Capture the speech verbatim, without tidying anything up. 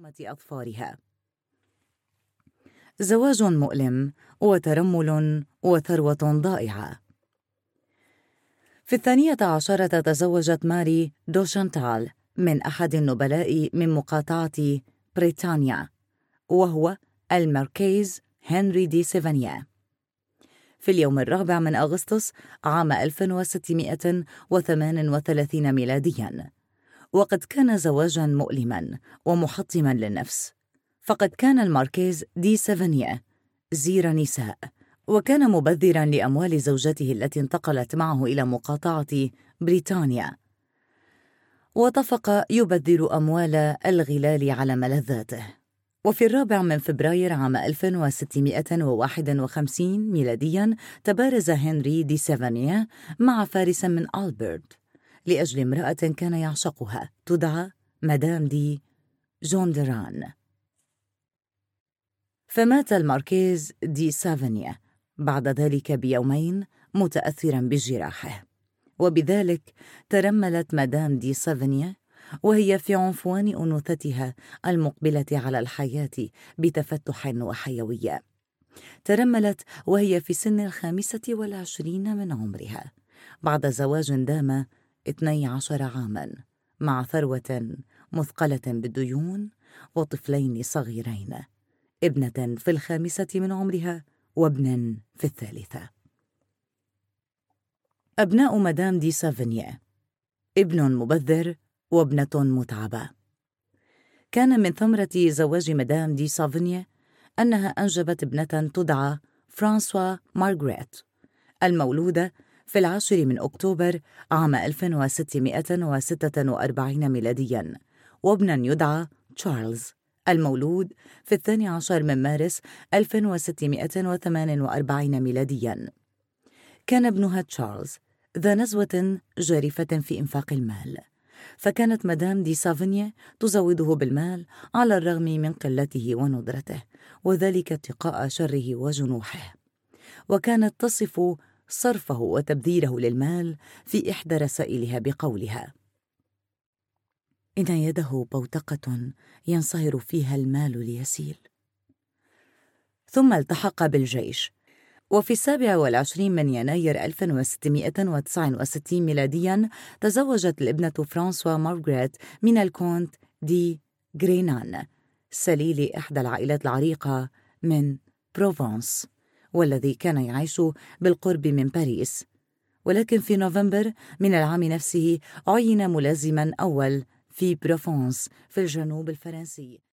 نومة أظفارها. زواج مؤلم وترمل وثروة ضائعة. في الثانية عشرة تزوجت ماري دو شانتال من أحد النبلاء من مقاطعة بريطانيا، وهو الماركيز هنري دي سيفانيا، في اليوم الرابع من أغسطس عام ألف وستمائة وثمان وثلاثين ميلادياً. وقد كان زواجاً مؤلماً ومحطماً للنفس، فقد كان الماركيز دي سيفانيا زير نساء، وكان مبذراً لأموال زوجته التي انتقلت معه إلى مقاطعة بريطانيا، وطفق يبذر أموال الغلال على ملذاته. وفي الرابع من فبراير عام ألف وستمائة وواحد وخمسين ميلادياً تبارز هنري دي سيفانيا مع فارس من ألبرت لأجل امرأة كان يعشقها تدعى مدام دي جوندران. فمات الماركيز دي سيفانيا بعد ذلك بيومين متأثراً بجراحه، وبذلك ترملت مدام دي سيفانيا وهي في عنفوان أنوثتها المقبلة على الحياة بتفتح وحيوية. ترملت وهي في سن الخامسة والعشرين من عمرها بعد زواج دام اثني عشر عاماً مع ثروة مثقلة بالديون وطفلين صغيرين، ابنة في الخامسة من عمرها وابنا في الثالثة. أبناء مدام دي سيفانيا: ابن مبذر وابنة متعبة. كان من ثمرة زواج مدام دي سيفانيا أنها أنجبت ابنة تدعى فرانسوا مارغريت، المولودة في العاشر من أكتوبر عام ألف وستمائة وستة وأربعين ميلادياً، وابناً يدعى تشارلز، المولود في الثاني عشر من مارس ألف وستمائة وثمان وأربعين ميلادياً. كان ابنها تشارلز ذا نزوة جارفة في إنفاق المال، فكانت مدام دي سيفانيا تزوده بالمال على الرغم من قلته وندرته، وذلك اتقاء شره وجنوحه. وكانت تصف صرفه وتبذيره للمال في إحدى رسائلها بقولها: إن يده بوتقة ينصهر فيها المال ليسيل. ثم التحق بالجيش، وفي السابع والعشرين من يناير ألف وستمائة وتسعة وستين ميلادياً تزوجت الابنة فرانسوا مارغريت من الكونت دي غرينان، سليل إحدى العائلات العريقة من بروفانس، والذي كان يعيش بالقرب من باريس. ولكن في نوفمبر من العام نفسه عين ملازماً أول في بروفانس في الجنوب الفرنسي.